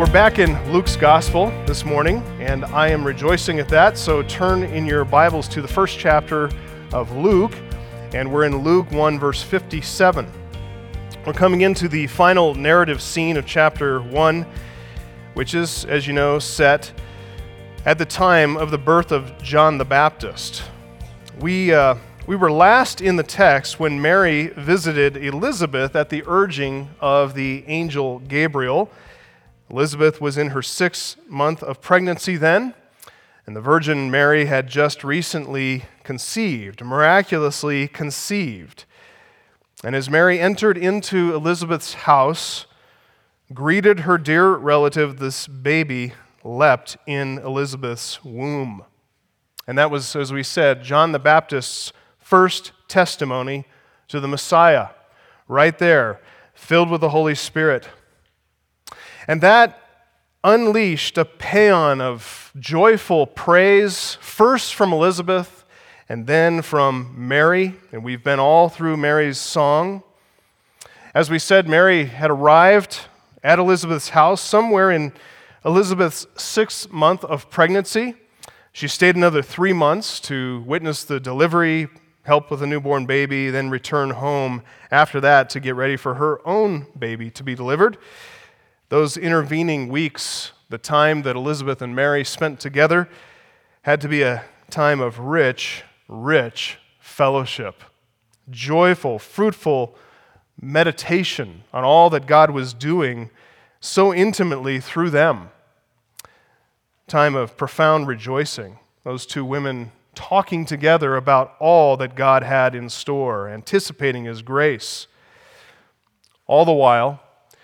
We're back in Luke's Gospel this morning, and I am rejoicing at that. So turn in your Bibles to the first chapter of Luke, and we're in Luke 1, verse 57. We're coming into the final narrative scene of chapter 1, which is, as you know, set at the time of the birth of John the Baptist. We were last in the text when Mary visited Elizabeth at the urging of the angel Gabriel. Elizabeth was in her 6th month of pregnancy then, and the Virgin Mary had just recently conceived, miraculously conceived. And as Mary entered into Elizabeth's house, greeted her dear relative, this baby leapt in Elizabeth's womb. And that was, as we said, John the Baptist's first testimony to the Messiah, right there, filled with the Holy Spirit. And that unleashed a paean of joyful praise, first from Elizabeth and then from Mary. And we've been all through Mary's song. As we said, Mary had arrived at Elizabeth's house somewhere in Elizabeth's 6th month of pregnancy. She stayed another 3 months to witness the delivery, help with a newborn baby, then return home after that to get ready for her own baby to be delivered. Those intervening weeks, the time that Elizabeth and Mary spent together, had to be a time of rich fellowship, joyful, fruitful meditation on all that God was doing so intimately through them. Time of profound rejoicing, those two women talking together about all that God had in store, anticipating His grace. All the while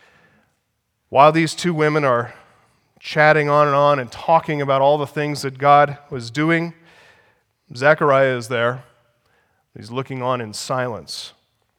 these two women are chatting on and talking about all the things that God was doing, Zechariah is there. He's looking on in silence.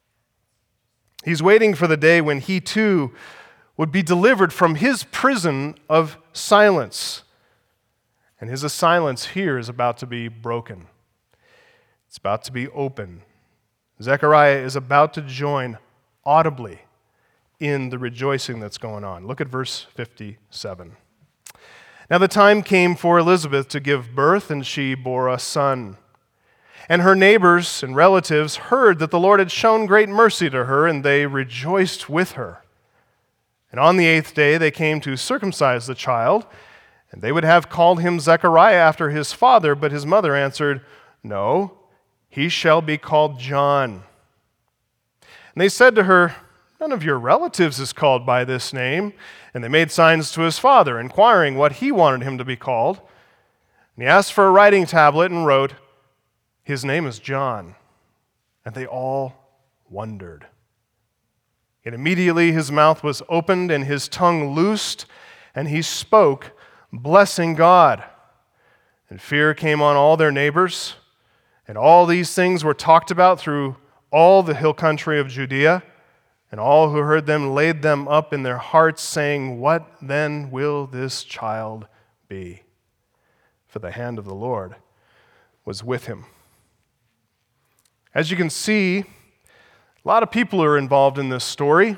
He's waiting for the day when he too would be delivered from his prison of silence. And his silence here is about to be broken. It's about to be open. Zechariah is about to join audibly in the rejoicing that's going on. Look at verse 57. Now the time came for Elizabeth to give birth, and she bore a son. And her neighbors and relatives heard that the Lord had shown great mercy to her, and they rejoiced with her. And on the 8th day they came to circumcise the child, and they would have called him Zechariah after his father, but his mother answered, "No, he shall be called John." And they said to her, "None of your relatives is called by this name." And they made signs to his father, inquiring what he wanted him to be called. And he asked for a writing tablet and wrote, "His name is John." And they all wondered. And immediately his mouth was opened and his tongue loosed, and he spoke, blessing God. And fear came on all their neighbors, and all these things were talked about through all the hill country of Judea. And all who heard them laid them up in their hearts, saying, "What then will this child be?" For the hand of the Lord was with him. As you can see, a lot of people are involved in this story.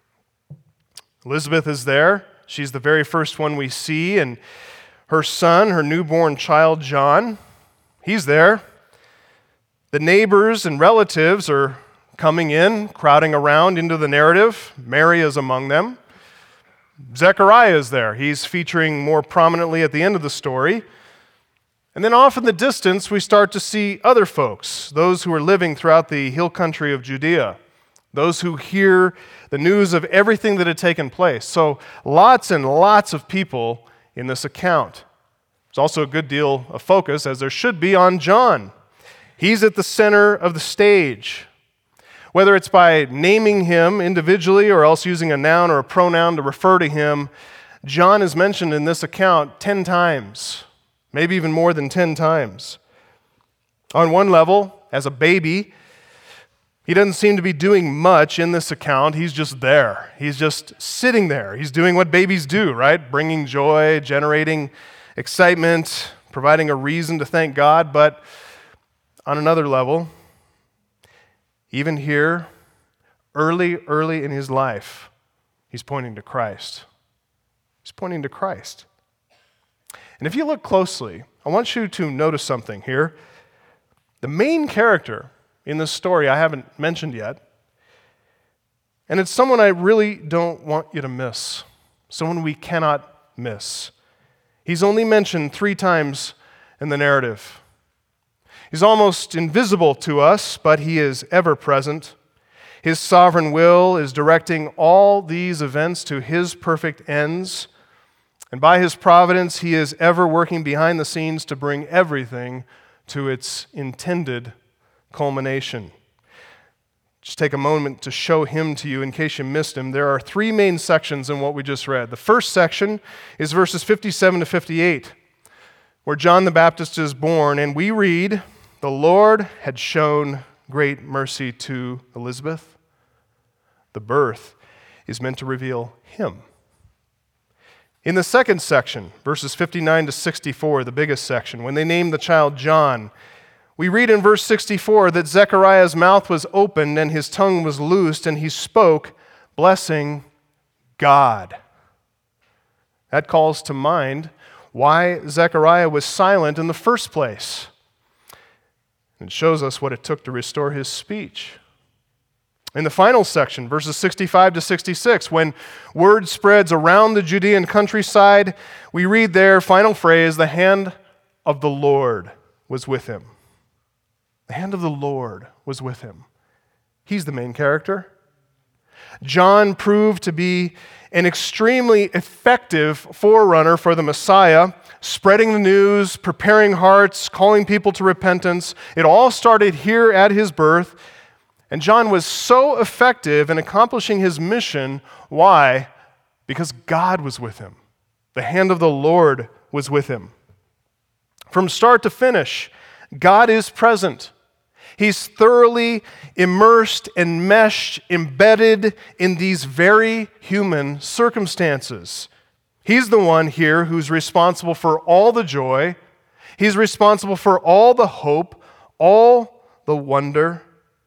Elizabeth is there. She's the very first one we see. And her son, her newborn child, John, he's there. The neighbors and relatives are coming in, crowding around into the narrative. Mary is among them. Zechariah is there. He's featuring more prominently at the end of the story. And then off in the distance, we start to see other folks, those who are living throughout the hill country of Judea, those who hear the news of everything that had taken place. So lots and lots of people in this account. There's also a good deal of focus, as there should be, on John. He's at the center of the stage. Whether it's by naming him individually or else using a noun or a pronoun to refer to him, John is mentioned in this account 10 times, maybe even more than 10 times. On one level, as a baby, he doesn't seem to be doing much in this account. He's just there. He's just sitting there. He's doing what babies do, right? Bringing joy, generating excitement, providing a reason to thank God. But on another level, even here, early in his life, he's pointing to Christ. He's pointing to Christ. And if you look closely, I want you to notice something here. The main character in this story I haven't mentioned yet, and it's someone I really don't want you to miss, someone we cannot miss. He's only mentioned 3 times in the narrative. He's almost invisible to us, but he is ever present. His sovereign will is directing all these events to his perfect ends. And by his providence, he is ever working behind the scenes to bring everything to its intended culmination. Just take a moment to show him to you in case you missed him. There are 3 main sections in what we just read. The first section is verses 57 to 58, where John the Baptist is born, and we read, "The Lord had shown great mercy to Elizabeth." The birth is meant to reveal him. In the second section, verses 59 to 64, the biggest section, when they named the child John, we read in verse 64 that Zechariah's mouth was opened and his tongue was loosed, and he spoke, blessing God. That calls to mind why Zechariah was silent in the first place. It shows us what it took to restore his speech. In the final section, verses 65 to 66, when word spreads around the Judean countryside, we read there, final phrase, the hand of the Lord was with him. The hand of the Lord was with him. He's the main character. John proved to be an extremely effective forerunner for the Messiah, spreading the news, preparing hearts, calling people to repentance. It all started here at his birth. And John was so effective in accomplishing his mission. Why? Because God was with him. The hand of the Lord was with him. From start to finish, God is present. He's thoroughly immersed, enmeshed, embedded in these very human circumstances. He's the one here who's responsible for all the joy. He's responsible for all the hope, all the wonder.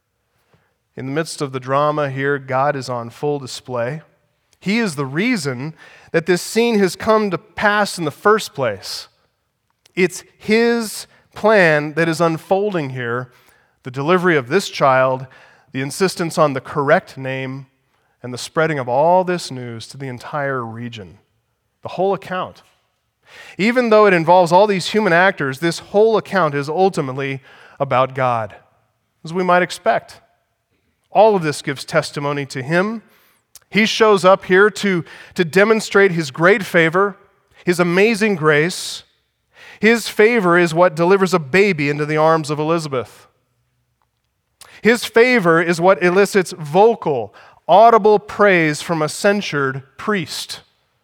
In the midst of the drama here, God is on full display. He is the reason that this scene has come to pass in the first place. It's his plan that is unfolding here, the delivery of this child, the insistence on the correct name, and the spreading of all this news to the entire region. The whole account. Even though it involves all these human actors, this whole account is ultimately about God, as we might expect. All of this gives testimony to him. He shows up here to demonstrate his great favor, his amazing grace. His favor is what delivers a baby into the arms of Elizabeth. His favor is what elicits vocal, audible praise from a censured priest.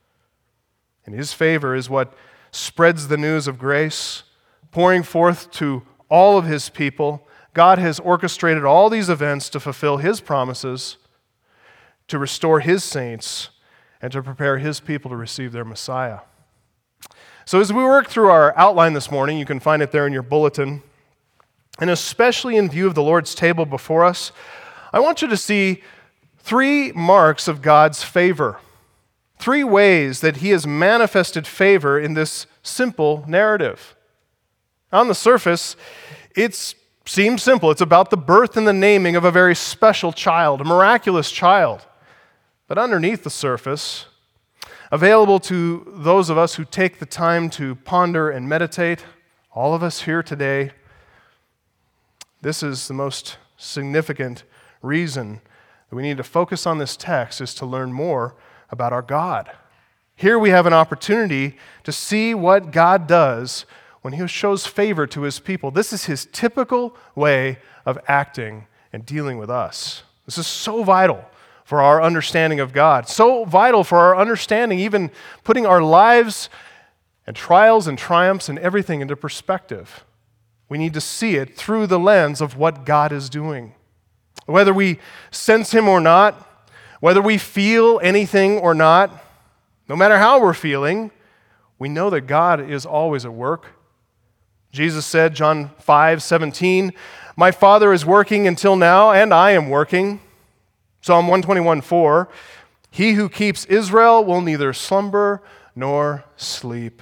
And his favor is what spreads the news of grace, pouring forth to all of his people. God has orchestrated all these events to fulfill his promises, to restore his saints, and to prepare his people to receive their Messiah. So as we work through our outline this morning, you can find it there in your bulletin, and especially in view of the Lord's table before us, I want you to see 3 marks of God's favor. 3 ways that he has manifested favor in this simple narrative. On the surface, it seems simple. It's about the birth and the naming of a very special child, a miraculous child. But underneath the surface, available to those of us who take the time to ponder and meditate, all of us here today, this is the most significant reason that we need to focus on this text, is to learn more about our God. Here we have an opportunity to see what God does when he shows favor to his people. This is his typical way of acting and dealing with us. This is so vital for our understanding of God, so vital for our understanding, even putting our lives and trials and triumphs and everything into perspective. We need to see it through the lens of what God is doing. Whether we sense him or not, whether we feel anything or not, no matter how we're feeling, we know that God is always at work. Jesus said, John 5:17, "My Father is working until now, and I am working." Psalm 121:4, "He who keeps Israel will neither slumber nor sleep.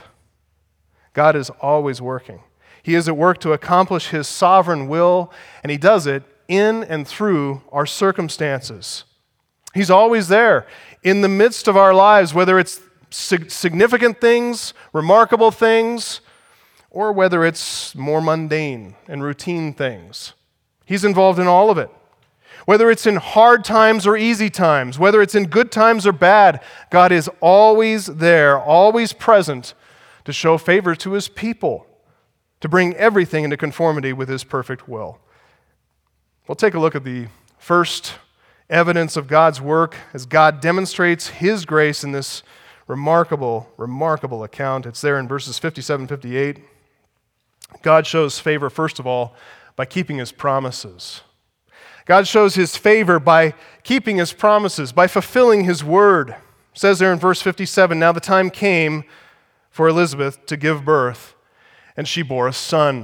God is always working. He is at work to accomplish His sovereign will, and He does it in and through our circumstances. He's always there in the midst of our lives, whether it's significant things, remarkable things, or whether it's more mundane and routine things. He's involved in all of it. Whether it's in hard times or easy times, whether it's in good times or bad, God is always there, always present to show favor to His people, to bring everything into conformity with His perfect will. We'll take a look at the first evidence of God's work as God demonstrates His grace in this remarkable account. It's there in verses 57 and 58. God shows favor, first of all, by keeping His promises. God shows His favor by keeping His promises, by fulfilling His word. It says there in verse 57, "Now the time came for Elizabeth to give birth, and she bore a son."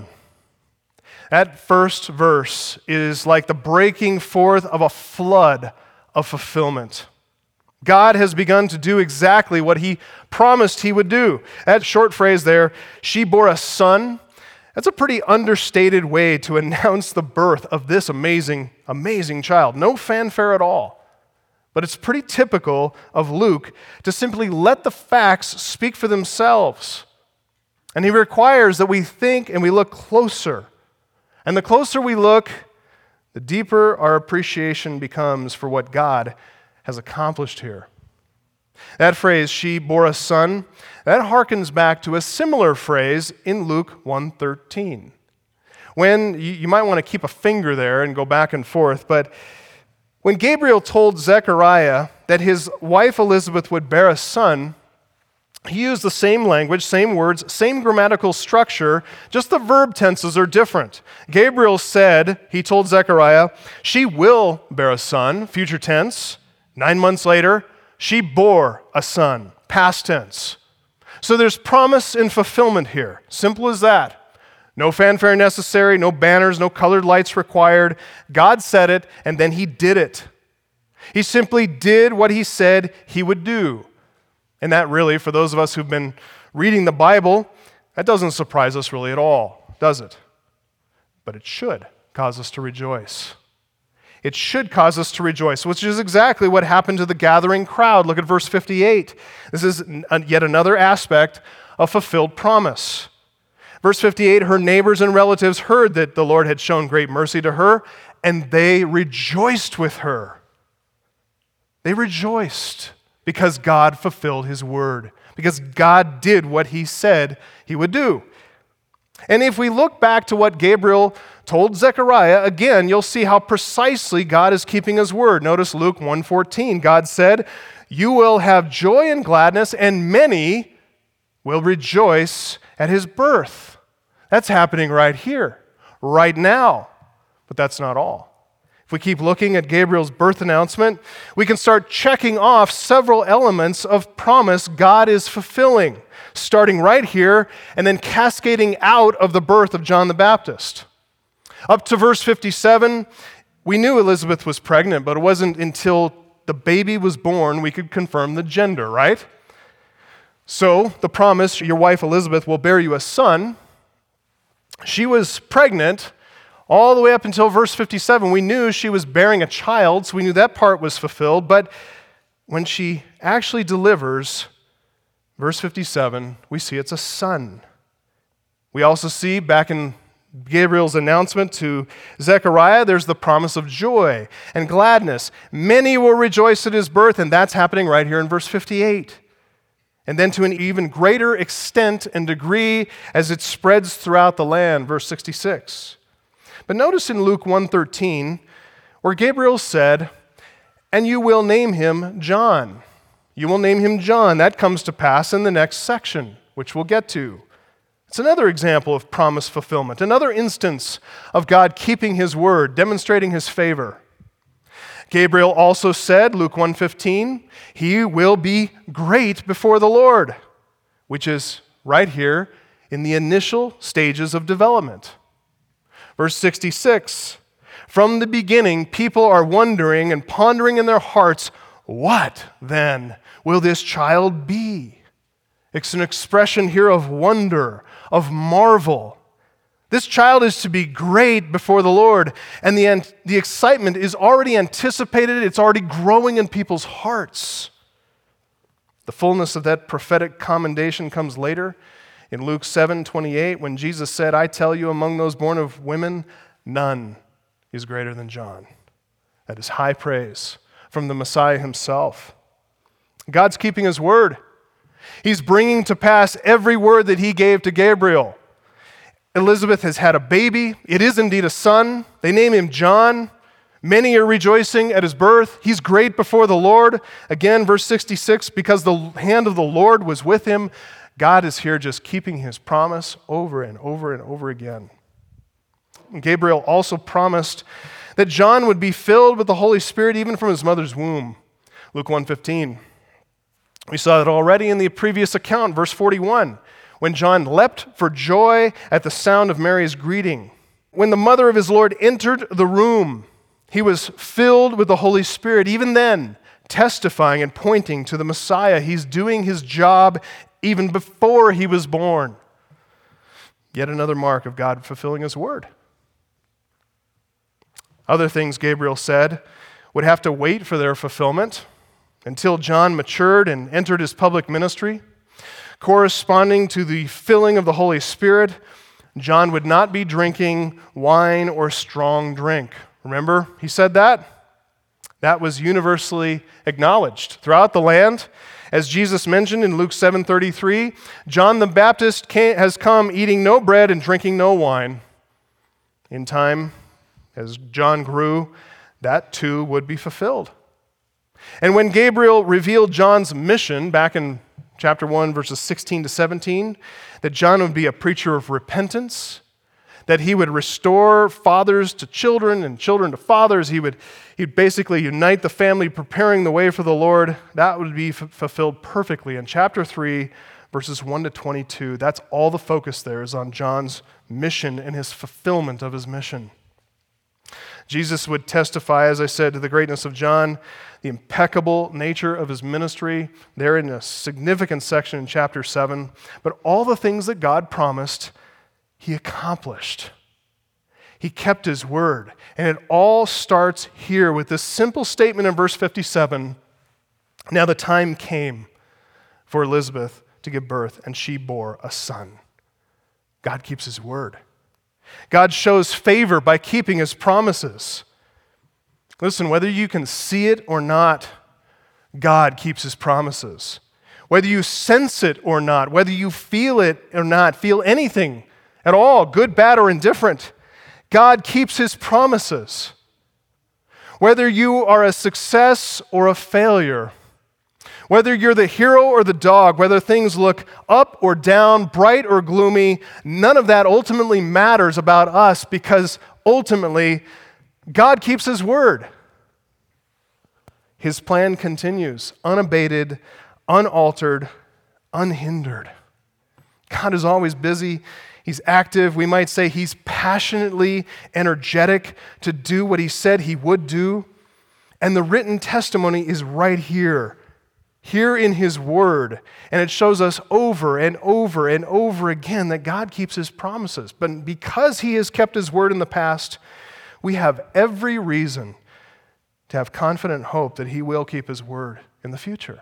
That first verse is like the breaking forth of a flood of fulfillment. God has begun to do exactly what He promised He would do. That short phrase there, "she bore a son," that's a pretty understated way to announce the birth of this amazing child. No fanfare at all. But it's pretty typical of Luke to simply let the facts speak for themselves. And he requires that we think and we look closer. And the closer we look, the deeper our appreciation becomes for what God has accomplished here. That phrase, "she bore a son," that harkens back to a similar phrase in Luke 1:13. When, you might want to keep a finger there and go back and forth, but when Gabriel told Zechariah that his wife Elizabeth would bear a son, he used the same language, same words, same grammatical structure, just the verb tenses are different. Gabriel said, he told Zechariah, "She will bear a son," future tense. 9 months later, she bore a son, past tense. So there's promise and fulfillment here. Simple as that. No fanfare necessary, no banners, no colored lights required. God said it, and then He did it. He simply did what He said He would do. And that really, for those of us who've been reading the Bible, that doesn't surprise us really at all, does it? But it should cause us to rejoice. It should cause us to rejoice, which is exactly what happened to the gathering crowd. Look at verse 58. This is yet another aspect of fulfilled promise. Verse 58, "Her neighbors and relatives heard that the Lord had shown great mercy to her, and they rejoiced with her." They rejoiced because God fulfilled His word, because God did what He said He would do. And if we look back to what Gabriel told Zechariah, again, you'll see how precisely God is keeping His word. Notice Luke 1:14. God said, "You will have joy and gladness, and many will rejoice at His birth." That's happening right here, right now. But that's not all. If we keep looking at Gabriel's birth announcement, we can start checking off several elements of promise God is fulfilling, starting right here and then cascading out of the birth of John the Baptist. Up to verse 57, we knew Elizabeth was pregnant, but it wasn't until the baby was born we could confirm the gender, right? So the promise, "Your wife Elizabeth will bear you a son," she was pregnant all the way up until verse 57. We knew she was bearing a child, so we knew that part was fulfilled. But when she actually delivers, verse 57, we see it's a son. We also see back in Gabriel's announcement to Zechariah, there's the promise of joy and gladness. Many will rejoice at His birth, and that's happening right here in verse 58. And then to an even greater extent and degree as it spreads throughout the land, verse 66. But notice in Luke 1:13, where Gabriel said, "And you will name him John." You will name him John. That comes to pass in the next section, which we'll get to. It's another example of promise fulfillment, another instance of God keeping His word, demonstrating His favor. Gabriel also said, Luke 1:15, "He will be great before the Lord," which is right here in the initial stages of development. Verse 66, "From the beginning, people are wondering and pondering in their hearts, what then will this child be?" It's an expression here of wonder, of marvel. This child is to be great before the Lord, and the excitement is already anticipated. It's already growing in people's hearts. The fullness of that prophetic commendation comes later in Luke 7:28, when Jesus said, "I tell you, among those born of women, none is greater than John." That is high praise from the Messiah himself. God's keeping his word. He's bringing to pass every word that he gave to Gabriel. Elizabeth has had a baby. It is indeed a son. They name him John. Many are rejoicing at his birth. He's great before the Lord. Again, verse 66, because the hand of the Lord was with him. God is here just keeping his promise over and over and over again. Gabriel also promised that John would be filled with the Holy Spirit even from his mother's womb. Luke 1:15. We saw that already in the previous account, verse 41, when John leapt for joy at the sound of Mary's greeting. When the mother of his Lord entered the room, he was filled with the Holy Spirit, even then testifying and pointing to the Messiah. He's doing his job even before he was born. Yet another mark of God fulfilling his word. Other things Gabriel said would have to wait for their fulfillment until John matured and entered his public ministry. Corresponding to the filling of the Holy Spirit, John would not be drinking wine or strong drink. Remember, he said that? That was universally acknowledged throughout the land. As Jesus mentioned in Luke 7:33, John the Baptist has come eating no bread and drinking no wine. In time, as John grew, that too would be fulfilled. And when Gabriel revealed John's mission back in chapter 1, verses 16 to 17, that John would be a preacher of repentance, that he would restore fathers to children and children to fathers. He'd basically unite the family, preparing the way for the Lord. That would be fulfilled perfectly. In chapter 3, verses 1 to 22, that's all the focus there is on John's mission and his fulfillment of his mission. Jesus would testify, as I said, to the greatness of John, the impeccable nature of his ministry, there in a significant section in chapter 7. But all the things that God promised, he accomplished. He kept his word. And it all starts here with this simple statement in verse 57. Now the time came for Elizabeth to give birth, and she bore a son. God keeps his word. God shows favor by keeping his promises. Listen, whether you can see it or not, God keeps his promises. Whether you sense it or not, whether you feel it or not, feel anything at all, good, bad, or indifferent, God keeps his promises. Whether you are a success or a failure, whether you're the hero or the dog, whether things look up or down, bright or gloomy, none of that ultimately matters about us, because ultimately, God keeps his word. His plan continues, unabated, unaltered, unhindered. God is always busy. He's active. We might say he's passionately energetic to do what he said he would do. And the written testimony is right here in his word. And it shows us over and over and over again that God keeps his promises. But because he has kept his word in the past, we have every reason to have confident hope that he will keep his word in the future.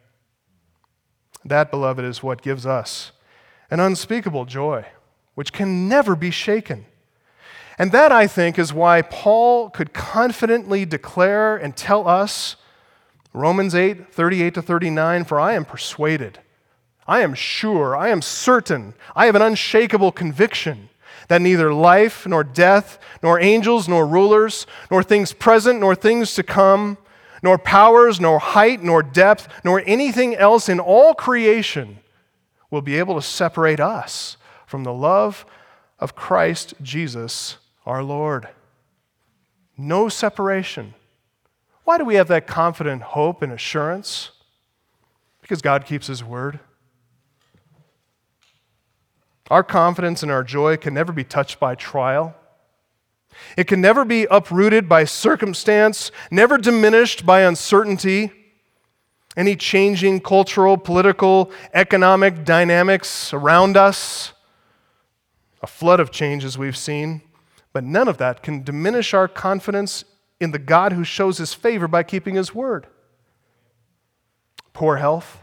That, beloved, is what gives us an unspeakable joy, which can never be shaken. And that, I think, is why Paul could confidently declare and tell us, Romans 8, 38 to 39, for I am persuaded, I am sure, I am certain, I have an unshakable conviction that neither life, nor death, nor angels, nor rulers, nor things present, nor things to come, nor powers, nor height, nor depth, nor anything else in all creation will be able to separate us from the love of Christ Jesus our Lord. No separation. Why do we have that confident hope and assurance? Because God keeps his word. Our confidence and our joy can never be touched by trial. It can never be uprooted by circumstance, never diminished by uncertainty. any changing cultural, political, economic dynamics around us, a flood of changes we've seen, but none of that can diminish our confidence in the God who shows his favor by keeping his word. Poor health,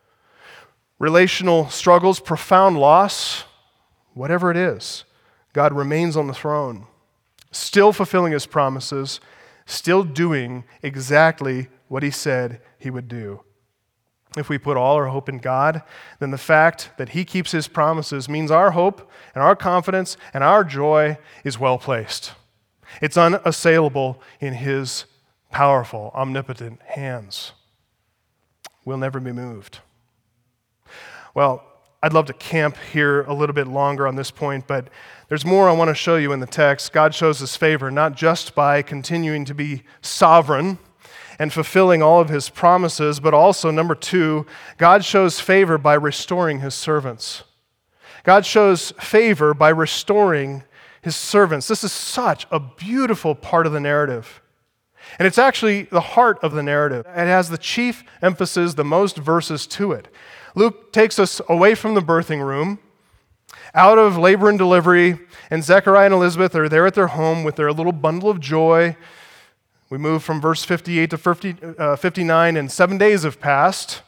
relational struggles, profound loss, whatever it is, God remains on the throne, still fulfilling his promises, still doing exactly what he said he would do. If we put all our hope in God, then the fact that he keeps his promises means our hope and our confidence and our joy is well placed. It's unassailable in his powerful, omnipotent hands. We'll never be moved. Well, I'd love to camp here a little bit longer on this point, but there's more I want to show you in the text. God shows his favor not just by continuing to be sovereign and fulfilling all of his promises, but also, number two, God shows favor by restoring his servants. God shows favor by restoring his servants. This is such a beautiful part of the narrative. And it's actually the heart of the narrative. It has the chief emphasis, the most verses to it. Luke takes us away from the birthing room, out of labor and delivery, and Zechariah and Elizabeth are there at their home with their little bundle of joy. We move from verse 58 to 59, and 7 days have passed.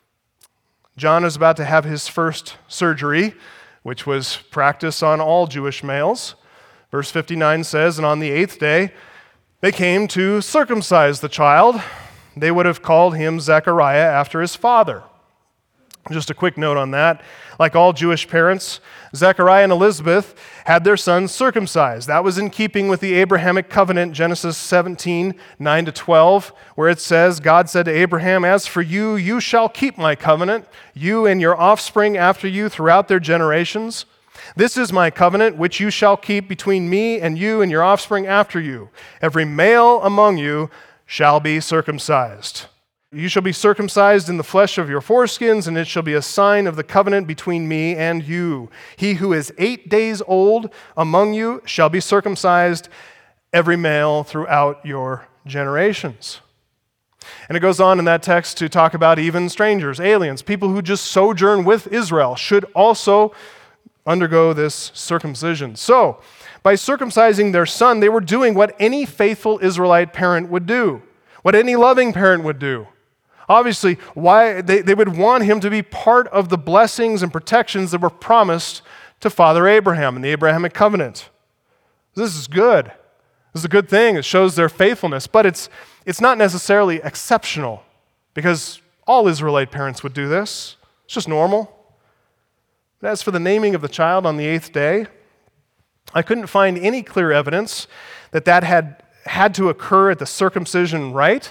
John is about to have his first surgery, which was practice on all Jewish males. Verse 59 says, and on the 8th day, they came to circumcise the child. They would have called him Zechariah after his father. Just a quick note on that. Like all Jewish parents, Zechariah and Elizabeth had their sons circumcised. That was in keeping with the Abrahamic covenant, Genesis 17, 9 to 12, where it says, God said to Abraham, as for you, you shall keep my covenant, you and your offspring after you throughout their generations. This is my covenant, which you shall keep between me and you and your offspring after you. Every male among you shall be circumcised. You shall be circumcised in the flesh of your foreskins, and it shall be a sign of the covenant between me and you. He who is 8 days old among you shall be circumcised, every male throughout your generations. And it goes on in that text to talk about even strangers, aliens, people who just sojourn with Israel should also undergo this circumcision. So, by circumcising their son, they were doing what any faithful Israelite parent would do, what any loving parent would do. Obviously, why they would want him to be part of the blessings and protections that were promised to Father Abraham in the Abrahamic covenant. This is good. This is a good thing. It shows their faithfulness, but it's not necessarily exceptional because all Israelite parents would do this. It's just normal. But as for the naming of the child on the 8th day, I couldn't find any clear evidence that had to occur at the circumcision rite.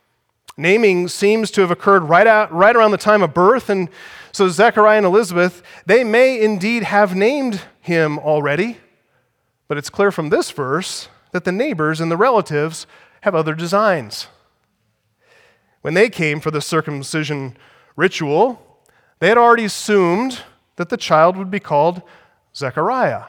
Naming seems to have occurred right around the time of birth, and so Zechariah and Elizabeth, they may indeed have named him already, but it's clear from this verse that the neighbors and the relatives have other designs. When they came for the circumcision ritual, they had already assumed that the child would be called Zechariah.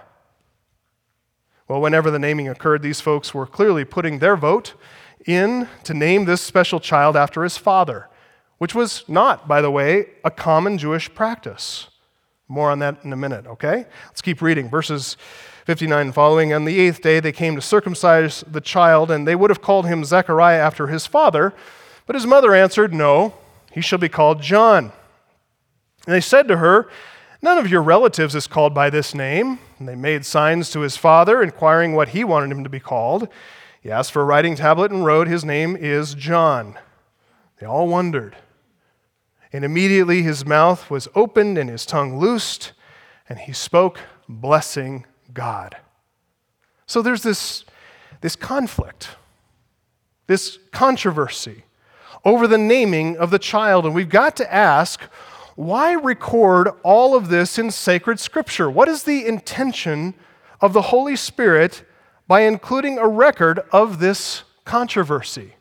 Well, whenever the naming occurred, these folks were clearly putting their vote in to name this special child after his father, which was not, by the way, a common Jewish practice. More on that in a minute, okay? Let's keep reading. Verses 59 and following. On the 8th day, they came to circumcise the child, and they would have called him Zechariah after his father, but his mother answered, no, he shall be called John. And they said to her, none of your relatives is called by this name. And they made signs to his father, inquiring what he wanted him to be called. He asked for a writing tablet and wrote, his name is John. They all wondered. And immediately his mouth was opened and his tongue loosed, and he spoke, blessing God. So there's this conflict, this controversy over the naming of the child. And we've got to ask, why record all of this in sacred scripture? What is the intention of the Holy Spirit by including a record of this controversy?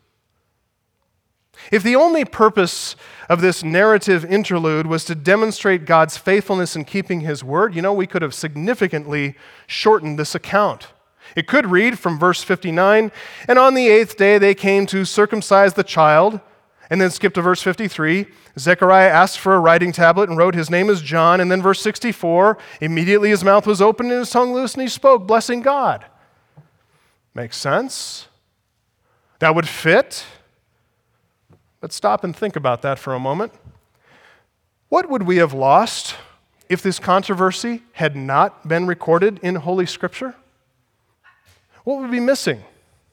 If the only purpose of this narrative interlude was to demonstrate God's faithfulness in keeping his word, we could have significantly shortened this account. It could read from verse 59, and on the 8th day they came to circumcise the child, And then skip to verse 53. Zechariah asked for a writing tablet and wrote, his name is John. And then verse 64, immediately his mouth was opened and his tongue loose and he spoke, blessing God. Makes sense? That would fit? Let's stop and think about that for a moment. What would we have lost if this controversy had not been recorded in Holy Scripture? What would we be missing?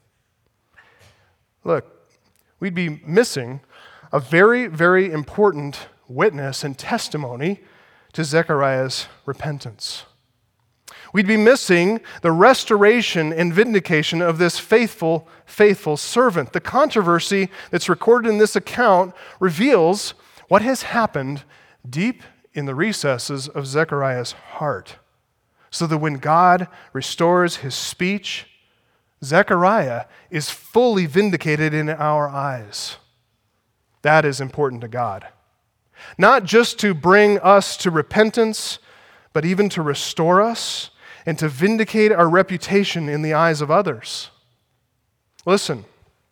Look, we'd be missing a very, very important witness and testimony to Zechariah's repentance. We'd be missing the restoration and vindication of this faithful servant. The controversy that's recorded in this account reveals what has happened deep in the recesses of Zechariah's heart, so that when God restores his speech, Zechariah is fully vindicated in our eyes. That is important to God. Not just to bring us to repentance, but even to restore us and to vindicate our reputation in the eyes of others. Listen,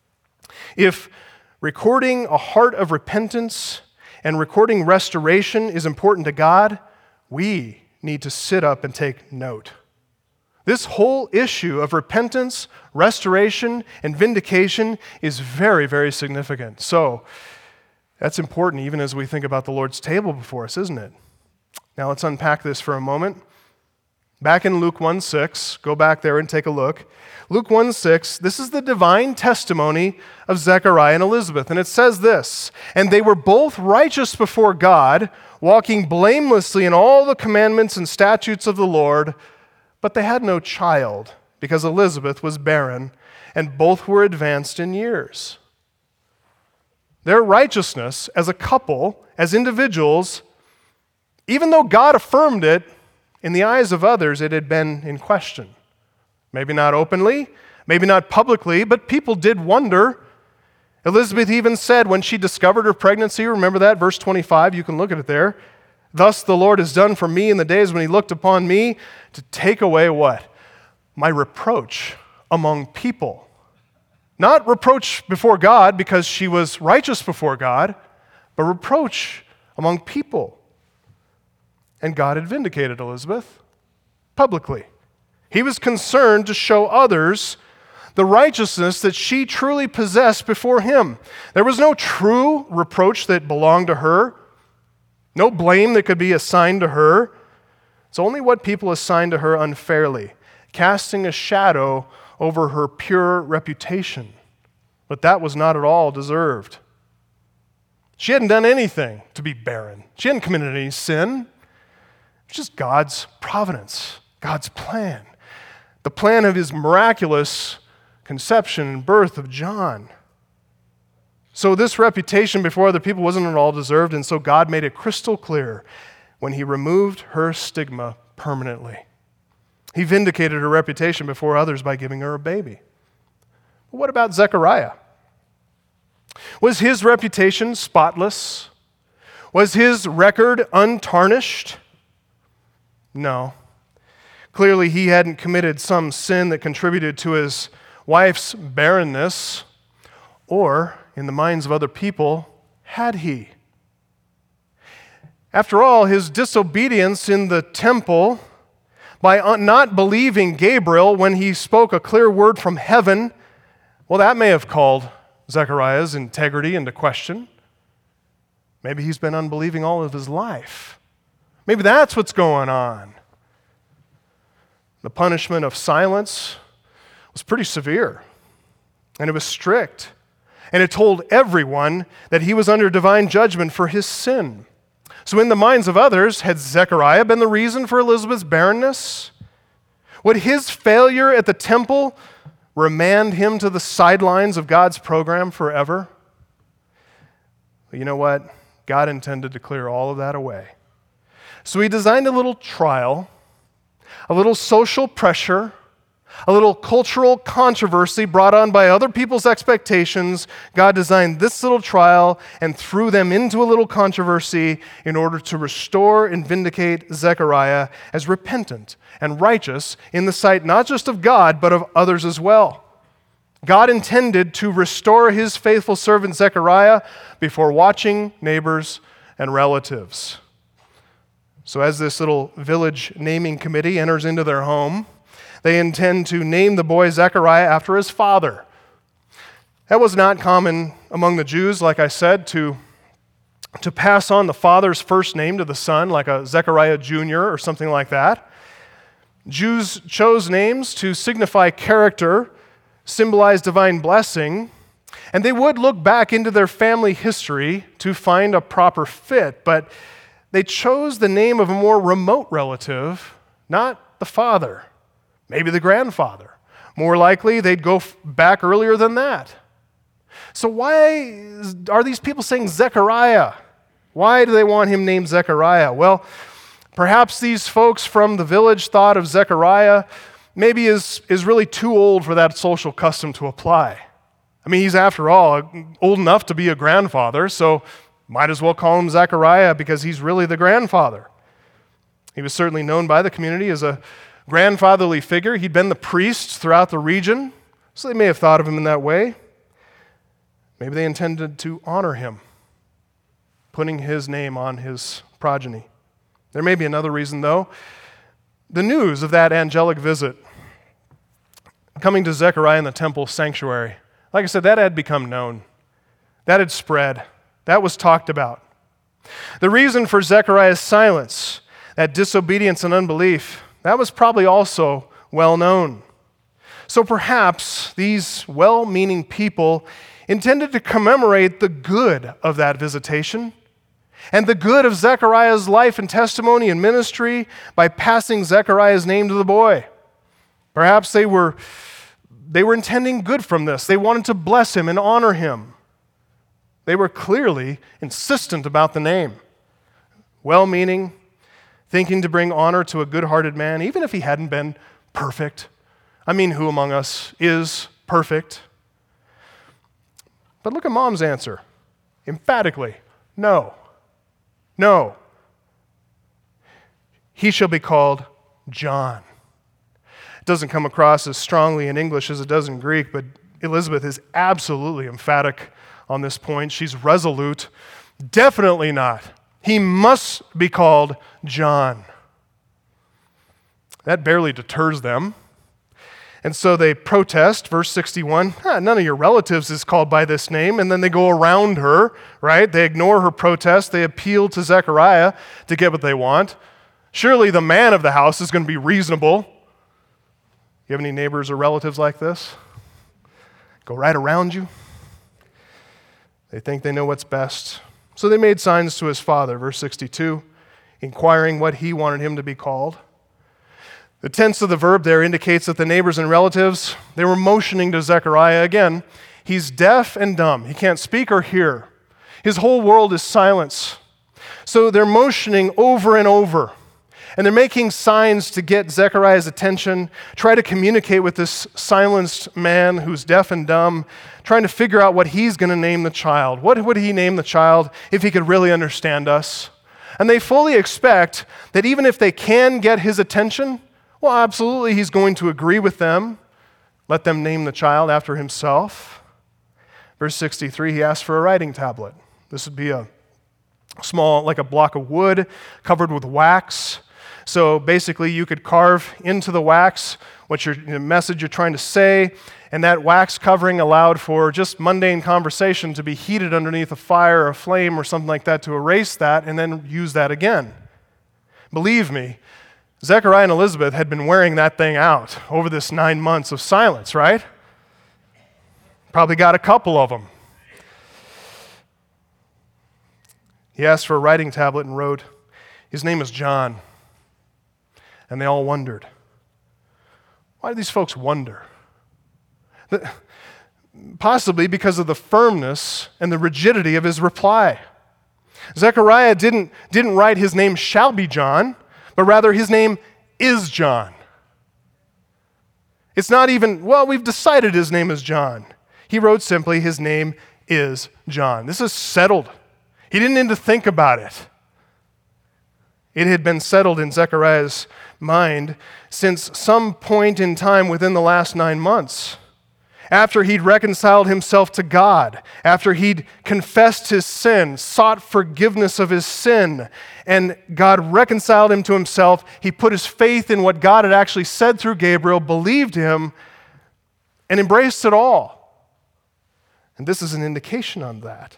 if recording a heart of repentance and recording restoration is important to God, we need to sit up and take note. This whole issue of repentance, restoration, and vindication is very, very significant. So, that's important even as we think about the Lord's table before us, isn't it? Now let's unpack this for a moment. Back in Luke 1:6, go back there and take a look. Luke 1:6, this is the divine testimony of Zechariah and Elizabeth. And it says this, and they were both righteous before God, walking blamelessly in all the commandments and statutes of the Lord, but they had no child, because Elizabeth was barren, and both were advanced in years. Their righteousness as a couple, as individuals, even though God affirmed it, in the eyes of others, it had been in question. Maybe not openly, maybe not publicly, but people did wonder. Elizabeth even said when she discovered her pregnancy, remember that, verse 25, you can look at it there. Thus the Lord has done for me in the days when he looked upon me to take away what? My reproach among people. Not reproach before God because she was righteous before God, but reproach among people. And God had vindicated Elizabeth publicly. He was concerned to show others the righteousness that she truly possessed before him. There was no true reproach that belonged to her, no blame that could be assigned to her. It's only what people assigned to her unfairly, casting a shadow over her pure reputation. But that was not at all deserved. She hadn't done anything to be barren. She hadn't committed any sin. It's just God's providence, God's plan. The plan of his miraculous conception and birth of John. So this reputation before other people wasn't at all deserved, and so God made it crystal clear when he removed her stigma permanently. He vindicated her reputation before others by giving her a baby. But what about Zechariah? Was his reputation spotless? Was his record untarnished? No. Clearly, he hadn't committed some sin that contributed to his wife's barrenness, or, in the minds of other people, had he? After all, his disobedience in the temple, by not believing Gabriel when he spoke a clear word from heaven, well, that may have called Zechariah's integrity into question. Maybe he's been unbelieving all of his life. Maybe that's what's going on. The punishment of silence was pretty severe, and it was strict, and it told everyone that he was under divine judgment for his sin. So in the minds of others, had Zechariah been the reason for Elizabeth's barrenness? Would his failure at the temple remand him to the sidelines of God's program forever? But you know what? God intended to clear all of that away. So he designed a little trial, a little social pressure, a little cultural controversy brought on by other people's expectations. God designed this little trial and threw them into a little controversy in order to restore and vindicate Zechariah as repentant and righteous in the sight not just of God, but of others as well. God intended to restore his faithful servant Zechariah before watching neighbors and relatives. So as this little village naming committee enters into their home, they intend to name the boy Zechariah after his father. That was not common among the Jews, like I said, to pass on the father's first name to the son, like a Zechariah Jr. or something like that. Jews chose names to signify character, symbolize divine blessing, and they would look back into their family history to find a proper fit, but they chose the name of a more remote relative, not the father, maybe the grandfather. More likely, they'd go back earlier than that. So why are these people saying Zechariah? Why do they want him named Zechariah? Well, perhaps these folks from the village thought of Zechariah maybe is really too old for that social custom to apply. I mean, he's after all old enough to be a grandfather, so might as well call him Zechariah because he's really the grandfather. He was certainly known by the community as a grandfatherly figure. He'd been the priest throughout the region, so they may have thought of him in that way. Maybe they intended to honor him, putting his name on his progeny. There may be another reason, though. The news of that angelic visit coming to Zechariah in the temple sanctuary, like I said, that had become known. That had spread. That was talked about. The reason for Zechariah's silence, that disobedience and unbelief, that was probably also well known. So perhaps these well-meaning people intended to commemorate the good of that visitation and the good of Zechariah's life and testimony and ministry by passing Zechariah's name to the boy. Perhaps they were intending good from this. They wanted to bless him and honor him. They were clearly insistent about the name. Well-meaning, thinking to bring honor to a good-hearted man, even if he hadn't been perfect. I mean, who among us is perfect? But look at Mom's answer. Emphatically, no. No. He shall be called John. It doesn't come across as strongly in English as it does in Greek, but Elizabeth is absolutely emphatic on this point. She's resolute. Definitely not. He must be called John. That barely deters them. And so they protest, verse 61, none of your relatives is called by this name, and then they go around her, right? They ignore her protest. They appeal to Zechariah to get what they want. Surely the man of the house is going to be reasonable. You have any neighbors or relatives like this? Go right around you. They think they know what's best. So they made signs to his father, verse 62, inquiring what he wanted him to be called. The tense of the verb there indicates that the neighbors and relatives, they were motioning to Zechariah again. He's deaf and dumb. He can't speak or hear. His whole world is silence. So they're motioning over and over. And they're making signs to get Zechariah's attention, try to communicate with this silenced man who's deaf and dumb, trying to figure out what he's going to name the child. What would he name the child if he could really understand us? And they fully expect that even if they can get his attention, well, absolutely, he's going to agree with them, let them name the child after himself. Verse 63, he asks for a writing tablet. This would be a small, like a block of wood covered with wax. So basically, you could carve into the wax what the message you're trying to say, and that wax covering allowed for just mundane conversation to be heated underneath a fire or a flame or something like that to erase that and then use that again. Believe me, Zechariah and Elizabeth had been wearing that thing out over this 9 months of silence, right? Probably got a couple of them. He asked for a writing tablet and wrote, his name is John. And they all wondered. Why do these folks wonder? Possibly because of the firmness and the rigidity of his reply. Zechariah didn't write his name shall be John, but rather his name is John. It's not even, well, we've decided his name is John. He wrote simply, his name is John. This is settled. He didn't need to think about it. It had been settled in Zechariah's mind since some point in time within the last 9 months. after he'd reconciled himself to God, after he'd confessed his sin, sought forgiveness of his sin, and God reconciled him to himself, he put his faith in what God had actually said through Gabriel, believed him, and embraced it all. And this is an indication on that.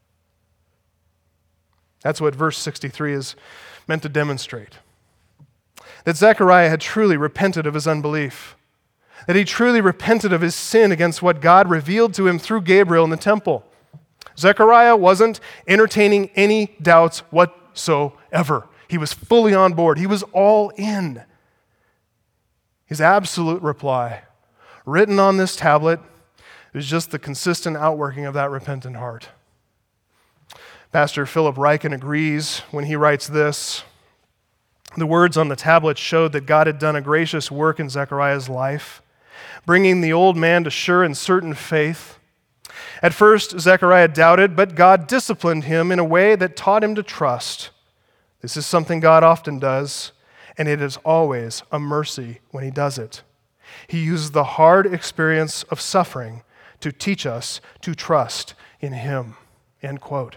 That's what verse 63 is meant to demonstrate. That Zechariah had truly repented of his unbelief. That he truly repented of his sin against what God revealed to him through Gabriel in the temple. Zechariah wasn't entertaining any doubts whatsoever. He was fully on board. He was all in. His absolute reply, written on this tablet, is just the consistent outworking of that repentant heart. Pastor Philip Ryken agrees when he writes this. The words on the tablet showed that God had done a gracious work in Zechariah's life, bringing the old man to sure and certain faith. At first, Zechariah doubted, but God disciplined him in a way that taught him to trust. This is something God often does, and it is always a mercy when he does it. He uses the hard experience of suffering to teach us to trust in him. End quote.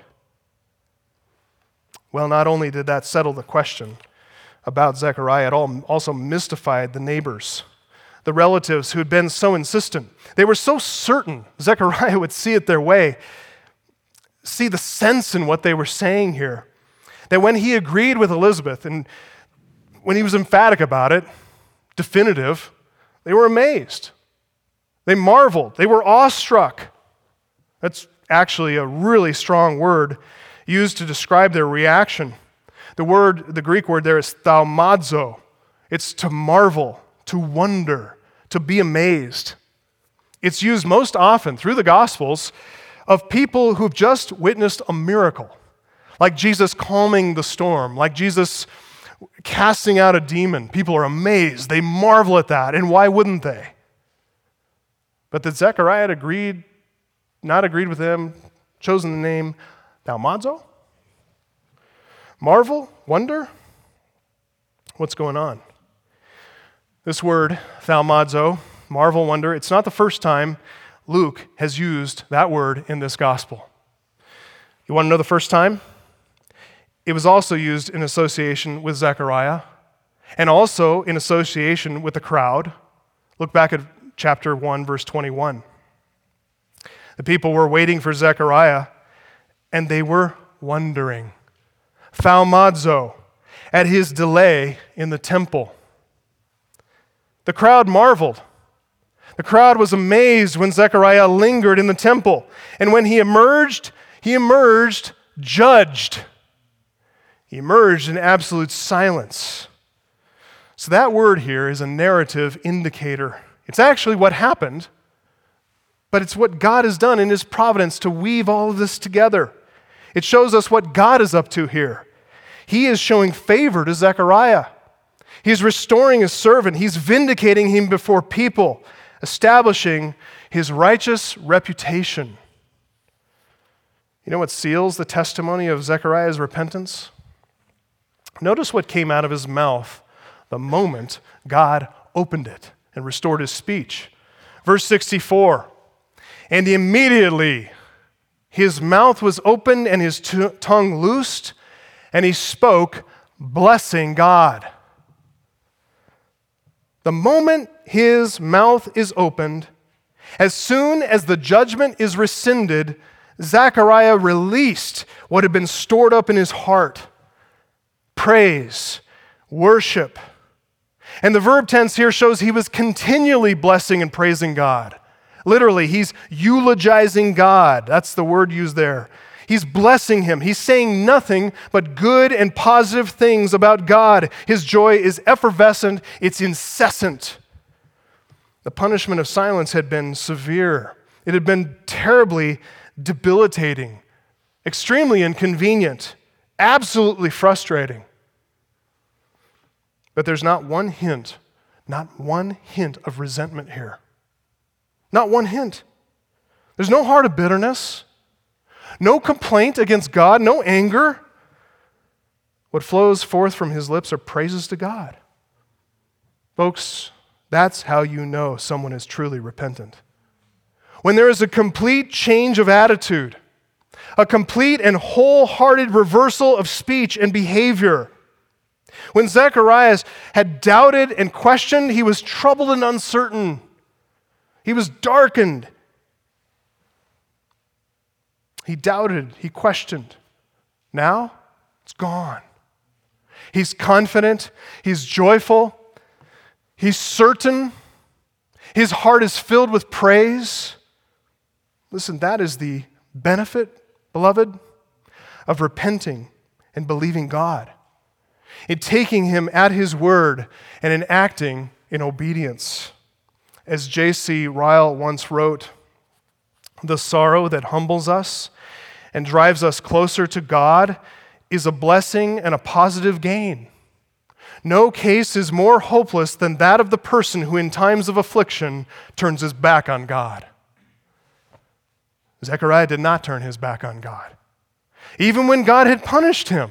Well, not only did that settle the question about Zechariah, it also mystified the neighbors, the relatives who had been so insistent. They were so certain Zechariah would see it their way, see the sense in what they were saying here, that when he agreed with Elizabeth and when he was emphatic about it, definitive, they were amazed. They marveled. They were awestruck. That's actually a really strong word used to describe their reaction. The Greek word there is thaumazo. It's to marvel, to wonder, to be amazed. It's used most often through the Gospels of people who've just witnessed a miracle, like Jesus calming the storm, like Jesus casting out a demon. People are amazed. They marvel at that, and why wouldn't they? But that Zechariah had not agreed with them, chosen the name thaumazo? Marvel? Wonder? What's going on? This word, thaumazo, marvel, wonder, it's not the first time Luke has used that word in this gospel. You want to know the first time? It was also used in association with Zechariah and also in association with the crowd. Look back at chapter 1, verse 21. The people were waiting for Zechariah, and they were wondering, thaumazo, at his delay in the temple. The crowd marveled. The crowd was amazed when Zechariah lingered in the temple. And when he emerged judged. He emerged in absolute silence. So that word here is a narrative indicator. It's actually what happened, but it's what God has done in his providence to weave all of this together. It shows us what God is up to here. He is showing favor to Zechariah. He's restoring his servant. He's vindicating him before people, establishing his righteous reputation. You know what seals the testimony of Zechariah's repentance? Notice what came out of his mouth the moment God opened it and restored his speech. Verse 64, and immediately his mouth was opened and his tongue loosed, and he spoke, blessing God. The moment his mouth is opened, as soon as the judgment is rescinded, Zechariah released what had been stored up in his heart. Praise, worship. And the verb tense here shows he was continually blessing and praising God. Literally, he's eulogizing God. That's the word used there. He's blessing him. He's saying nothing but good and positive things about God. His joy is effervescent. It's incessant. The punishment of silence had been severe. It had been terribly debilitating, extremely inconvenient, absolutely frustrating. But there's not one hint of resentment here. Not one hint. There's no heart of bitterness, no complaint against God, no anger. What flows forth from his lips are praises to God. Folks, that's how you know someone is truly repentant. when there is a complete change of attitude, a complete and wholehearted reversal of speech and behavior. When Zacharias had doubted and questioned, he was troubled and uncertain. He was darkened. He doubted, he questioned. Now, it's gone. He's confident, he's joyful, he's certain, his heart is filled with praise. Listen, that is the benefit, beloved, of repenting and believing God, in taking him at his word and in acting in obedience. As J.C. Ryle once wrote, "The sorrow that humbles us and drives us closer to God is a blessing and a positive gain. No case is more hopeless than that of the person who in times of affliction turns his back on God." Zechariah did not turn his back on God, even when God had punished him.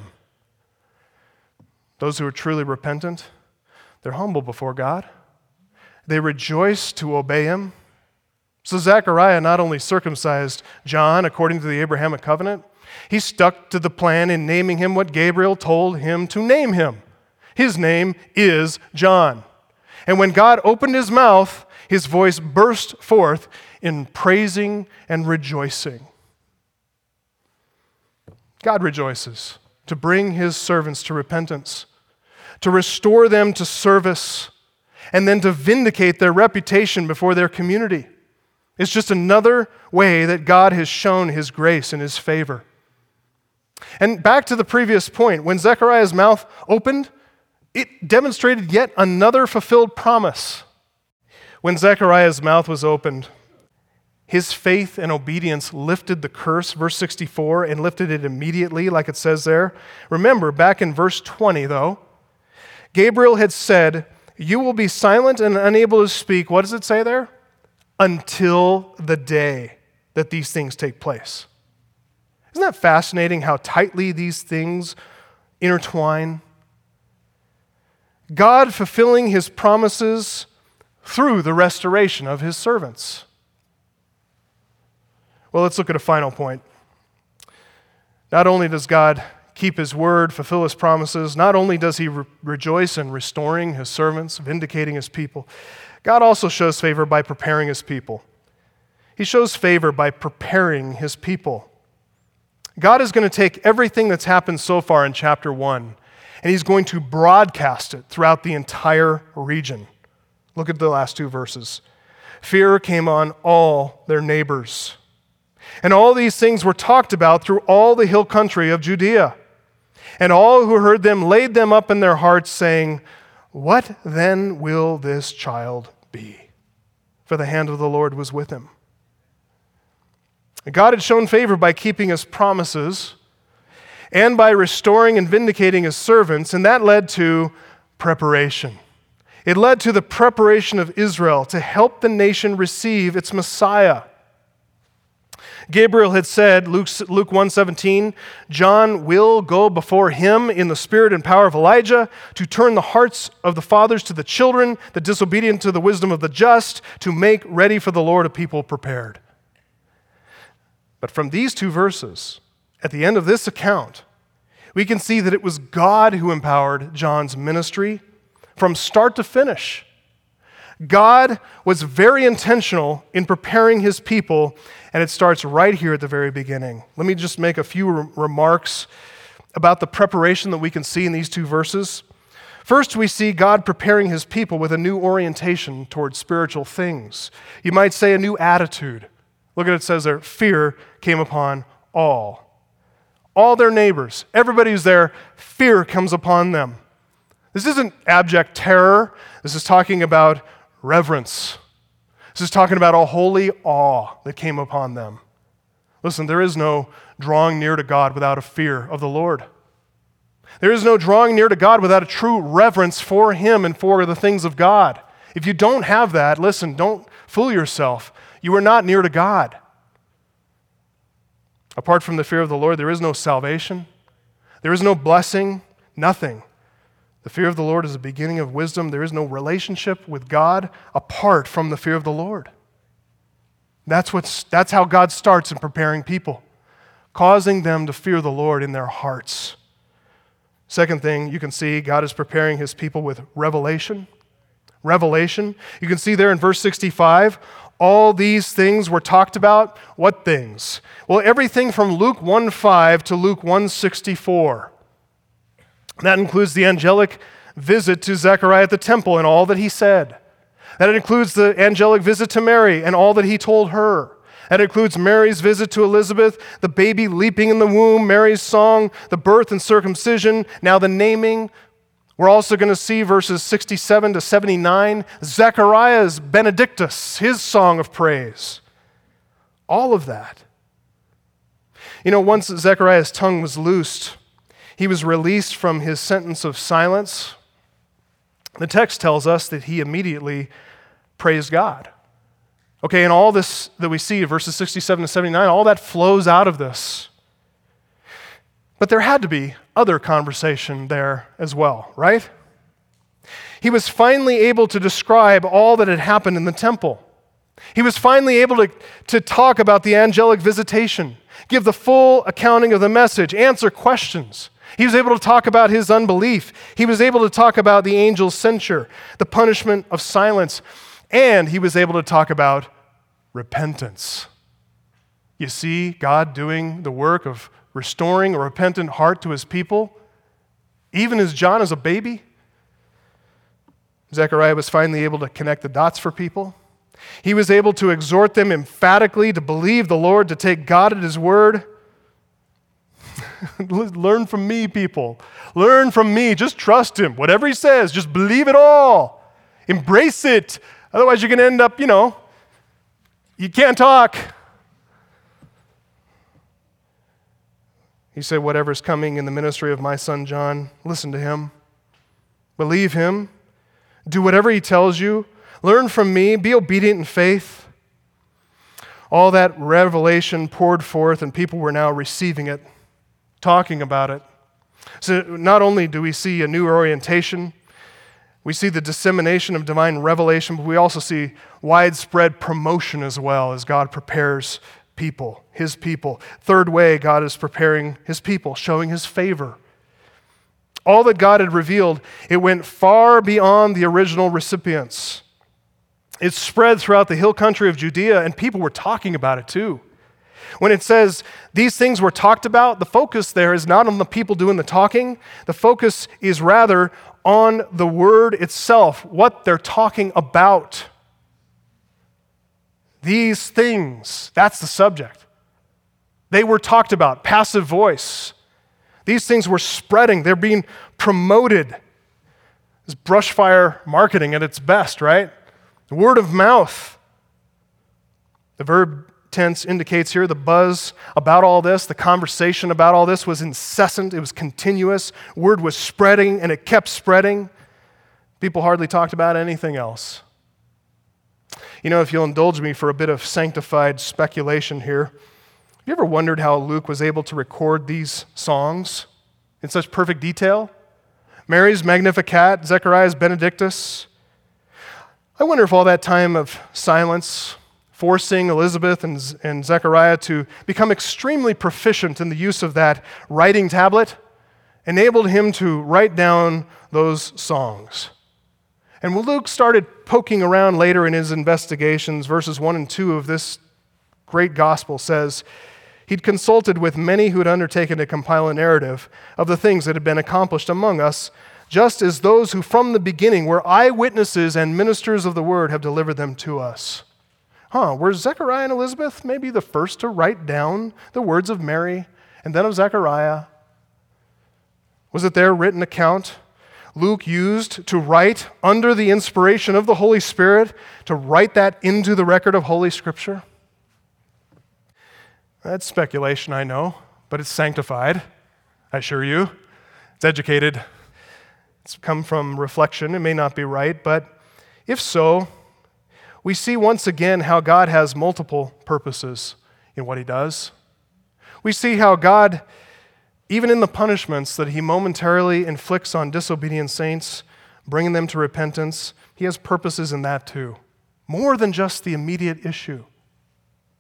Those who are truly repentant, they're humble before God. They rejoice to obey him. So Zechariah not only circumcised John according to the Abrahamic covenant, he stuck to the plan in naming him what Gabriel told him to name him. His name is John. And when God opened his mouth, his voice burst forth in praising and rejoicing. God rejoices to bring his servants to repentance, to restore them to service, and then to vindicate their reputation before their community. It's just another way that God has shown his grace and his favor. And back to the previous point, when Zechariah's mouth opened, it demonstrated yet another fulfilled promise. When Zechariah's mouth was opened, his faith and obedience lifted the curse, verse 64, and lifted it immediately, like it says there. Remember, back in verse 20, though, Gabriel had said, "You will be silent and unable to speak." What does it say there? Until the day that these things take place. Isn't that fascinating how tightly these things intertwine? God fulfilling his promises through the restoration of his servants. Well, let's look at a final point. Not only does God keep his word, fulfill his promises, not only does he rejoice in restoring his servants, vindicating his people, God also shows favor by preparing his people. He shows favor by preparing his people. God is going to take everything that's happened so far in chapter 1, and he's going to broadcast it throughout the entire region. Look at the last two verses. Fear came on all their neighbors. And all these things were talked about through all the hill country of Judea. And all who heard them laid them up in their hearts, saying, "What then will this child be?" For the hand of the Lord was with him. God had shown favor by keeping his promises and by restoring and vindicating his servants, and that led to preparation. It led to the preparation of Israel to help the nation receive its Messiah. Gabriel had said, Luke 1:17, John will go before him in the spirit and power of Elijah to turn the hearts of the fathers to the children, the disobedient to the wisdom of the just, to make ready for the Lord a people prepared. But from these two verses, at the end of this account, we can see that it was God who empowered John's ministry from start to finish. God was very intentional in preparing his people, and it starts right here at the very beginning. Let me just make a few remarks about the preparation that we can see in these two verses. First, we see God preparing his people with a new orientation towards spiritual things. You might say a new attitude. Look at it, says there, fear came upon all. All their neighbors, everybody who's there, fear comes upon them. This isn't abject terror. This is talking about reverence. This is talking about a holy awe that came upon them. Listen, there is no drawing near to God without a fear of the Lord. There is no drawing near to God without a true reverence for him and for the things of God. If you don't have that, listen, don't fool yourself. You are not near to God. Apart from the fear of the Lord, there is no salvation. There is no blessing, nothing. The fear of the Lord is the beginning of wisdom. There is no relationship with God apart from the fear of the Lord. That's how God starts in preparing people, causing them to fear the Lord in their hearts. Second thing you can see, God is preparing his people with revelation. Revelation. You can see there in verse 65, all these things were talked about. What things? Well, everything from Luke 1:5 to Luke 1:64. That includes the angelic visit to Zechariah at the temple and all that he said. That includes the angelic visit to Mary and all that he told her. That includes Mary's visit to Elizabeth, the baby leaping in the womb, Mary's song, the birth and circumcision, now the naming. We're also going to see verses 67 to 79, Zechariah's Benedictus, his song of praise. All of that. You know, once Zechariah's tongue was loosed, he was released from his sentence of silence. The text tells us that he immediately praised God. Okay, and all this that we see, verses 67 to 79, all that flows out of this. But there had to be other conversation there as well, right? He was finally able to describe all that had happened in the temple. He was finally able to talk about the angelic visitation, give the full accounting of the message, answer questions. He was able to talk about his unbelief. He was able to talk about the angel's censure, the punishment of silence, and he was able to talk about repentance. You see God doing the work of restoring a repentant heart to his people, even as John is a baby. Zechariah was finally able to connect the dots for people. He was able to exhort them emphatically to believe the Lord, to take God at his word. Learn from me, people. Learn from me. Just trust him. Whatever he says, just believe it all. Embrace it. Otherwise, you're going to end up, you can't talk. He said, whatever's coming in the ministry of my son John, listen to him. Believe him. Do whatever he tells you. Learn from me. Be obedient in faith. All that revelation poured forth, and people were now receiving it, talking about it. So not only do we see a new orientation, we see the dissemination of divine revelation, but we also see widespread promotion as well as God prepares people, his people. Third way, God is preparing his people, showing his favor. All that God had revealed, it went far beyond the original recipients. It spread throughout the hill country of Judea, and people were talking about it too. When it says these things were talked about, the focus there is not on the people doing the talking. The focus is rather on the word itself, what they're talking about. These things, that's the subject. They were talked about, passive voice. These things were spreading. They're being promoted. It's brush fire marketing at its best, right? The word of mouth. The verb tense indicates here the buzz about all this, the conversation about all this was incessant, it was continuous. Word was spreading and it kept spreading. People hardly talked about anything else. If you'll indulge me for a bit of sanctified speculation here, have you ever wondered how Luke was able to record these songs in such perfect detail? Mary's Magnificat, Zechariah's Benedictus. I wonder if all that time of silence, forcing Elizabeth and Zechariah to become extremely proficient in the use of that writing tablet, enabled him to write down those songs. And when Luke started poking around later in his investigations, verses 1 and 2 of this great gospel says, he'd consulted with many who had undertaken to compile a narrative of the things that had been accomplished among us, just as those who from the beginning were eyewitnesses and ministers of the word have delivered them to us. Were Zechariah and Elizabeth maybe the first to write down the words of Mary and then of Zechariah? Was it their written account Luke used to write under the inspiration of the Holy Spirit, to write that into the record of Holy Scripture? That's speculation, I know, but it's sanctified, I assure you. It's educated. It's come from reflection. It may not be right, but if so, we see once again how God has multiple purposes in what he does. We see how God, even in the punishments that he momentarily inflicts on disobedient saints, bringing them to repentance, he has purposes in that too, more than just the immediate issue.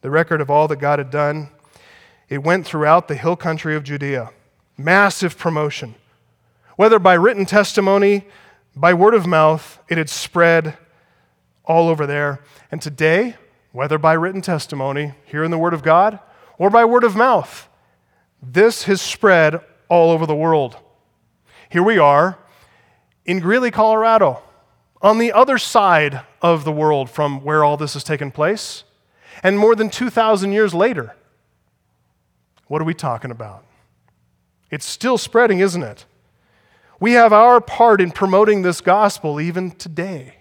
the record of all that God had done. It went throughout the hill country of Judea. Massive promotion. Whether by written testimony, by word of mouth, it had spread all over there. And today, whether by written testimony, here in the Word of God, or by word of mouth, this has spread all over the world. Here we are in Greeley, Colorado, on the other side of the world from where all this has taken place, and more than 2,000 years later. What are we talking about? It's still spreading, isn't it? We have our part in promoting this gospel even today.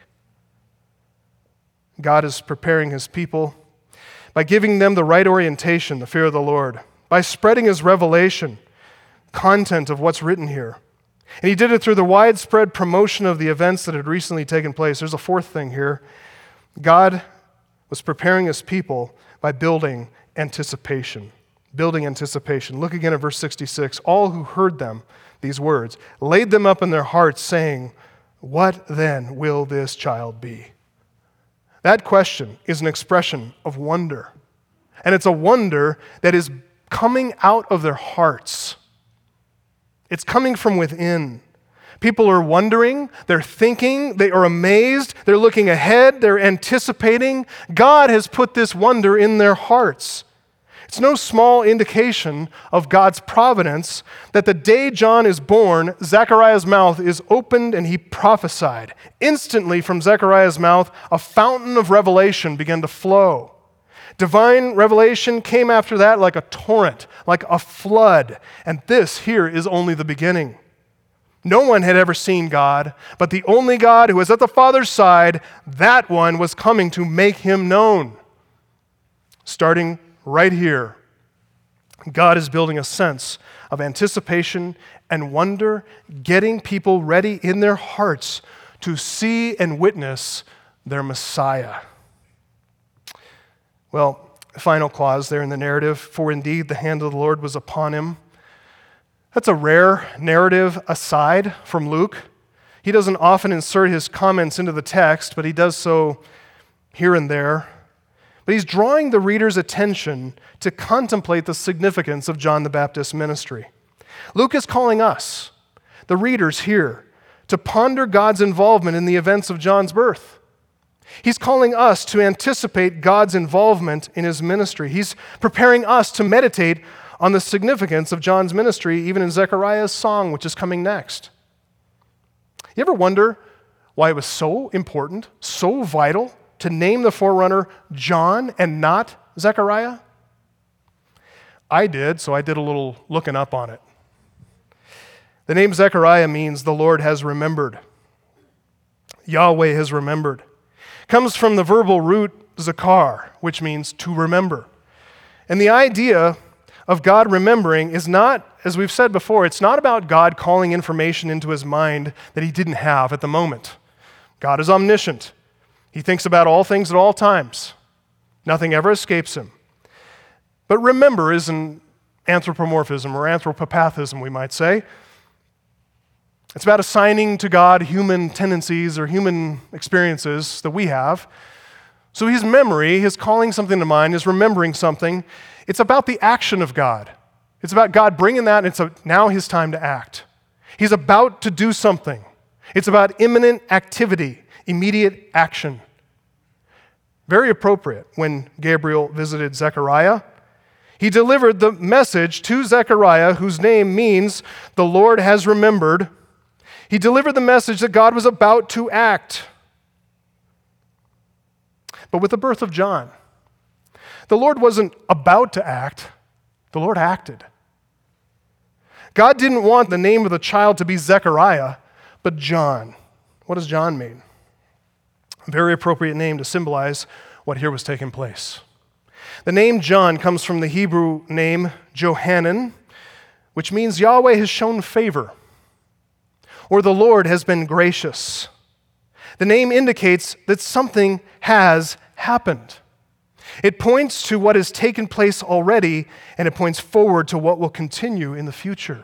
God is preparing His people by giving them the right orientation, the fear of the Lord, by spreading His revelation, content of what's written here. And He did it through the widespread promotion of the events that had recently taken place. There's a fourth thing here. God was preparing His people by building anticipation. Building anticipation. Look again at verse 66. All who heard them, these words, laid them up in their hearts, saying, "What then will this child be?" That question is an expression of wonder. And it's a wonder that is coming out of their hearts. It's coming from within. People are wondering, they're thinking, they are amazed, they're looking ahead, they're anticipating. God has put this wonder in their hearts. It's no small indication of God's providence that the day John is born, Zechariah's mouth is opened and he prophesied. Instantly from Zechariah's mouth, a fountain of revelation began to flow. Divine revelation came after that like a torrent, like a flood. And this here is only the beginning. No one had ever seen God, but the only God who was at the Father's side, that one was coming to make Him known. Starting right here, God is building a sense of anticipation and wonder, getting people ready in their hearts to see and witness their Messiah. Well, final clause there in the narrative, for indeed the hand of the Lord was upon him. That's a rare narrative aside from Luke. He doesn't often insert his comments into the text, but he does so here and there. But he's drawing the reader's attention to contemplate the significance of John the Baptist's ministry. Luke is calling us, the readers here, to ponder God's involvement in the events of John's birth. He's calling us to anticipate God's involvement in His ministry. He's preparing us to meditate on the significance of John's ministry, even in Zechariah's song, which is coming next. You ever wonder why it was so important, so vital, to name the forerunner John and not Zechariah? I did, so I did a little looking up on it. The name Zechariah means the Lord has remembered. Yahweh has remembered. Comes from the verbal root zakar, which means to remember. And the idea of God remembering is not, as we've said before, it's not about God calling information into His mind that He didn't have at the moment. God is omniscient. He thinks about all things at all times. Nothing ever escapes Him. But remember is an anthropomorphism or anthropopathism, we might say. It's about assigning to God human tendencies or human experiences that we have. So His memory, His calling something to mind, His remembering something, it's about the action of God. It's about God bringing that, and it's now His time to act. He's about to do something. It's about imminent activity, immediate action. Very appropriate when Gabriel visited Zechariah. He delivered the message to Zechariah, whose name means the Lord has remembered. He delivered the message that God was about to act. But with the birth of John, the Lord wasn't about to act, the Lord acted. God didn't want the name of the child to be Zechariah, but John. What does John mean? A very appropriate name to symbolize what here was taking place. The name John comes from the Hebrew name Johanan, which means Yahweh has shown favor, or the Lord has been gracious. The name indicates that something has happened. It points to what has taken place already, and it points forward to what will continue in the future.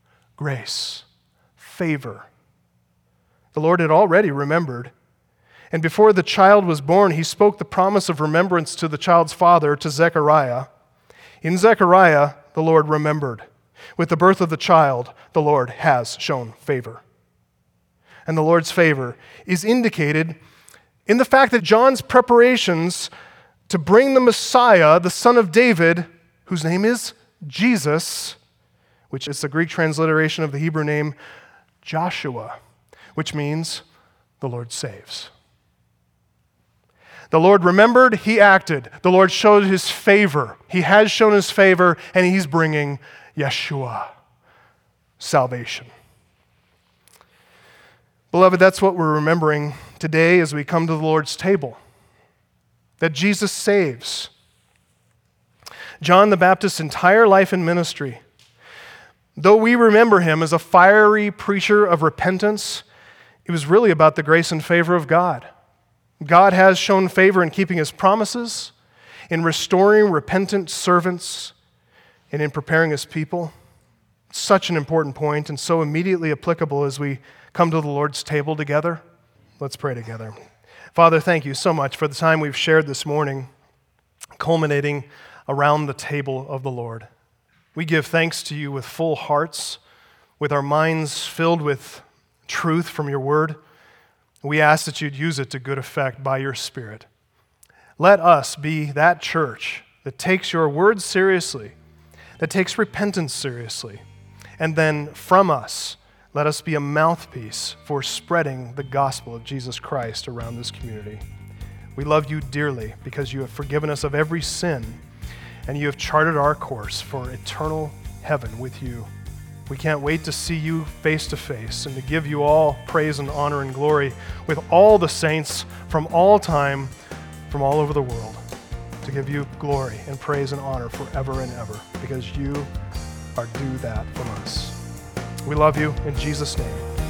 Grace, favor. The Lord had already remembered, And before the child was born, he spoke the promise of remembrance to the child's father, to Zechariah. In Zechariah, the Lord remembered. With the birth of the child, the Lord has shown favor. And the Lord's favor is indicated in the fact that John's preparations to bring the Messiah, the son of David, whose name is Jesus, which is the Greek transliteration of the Hebrew name Joshua, which means the Lord saves. The Lord remembered, he acted. The Lord showed his favor. He has shown his favor, and he's bringing Yeshua, salvation. Beloved, that's what we're remembering today as we come to the Lord's table, that Jesus saves. John the Baptist's entire life and ministry, though we remember him as a fiery preacher of repentance, it was really about the grace and favor of God. God has shown favor in keeping his promises, in restoring repentant servants, and in preparing his people. Such an important point and so immediately applicable as we come to the Lord's table together. Let's pray together. Father, thank you so much for the time we've shared this morning, culminating around the table of the Lord. We give thanks to you with full hearts, with our minds filled with truth from your word. We ask that you'd use it to good effect by your Spirit. Let us be that church that takes your word seriously, that takes repentance seriously, and then from us, let us be a mouthpiece for spreading the gospel of Jesus Christ around this community. We love you dearly because you have forgiven us of every sin, and you have charted our course for eternal heaven with you. We can't wait to see you face to face and to give you all praise and honor and glory with all the saints from all time, from all over the world, to give you glory and praise and honor forever and ever, because you are due that from us. We love you in Jesus' name.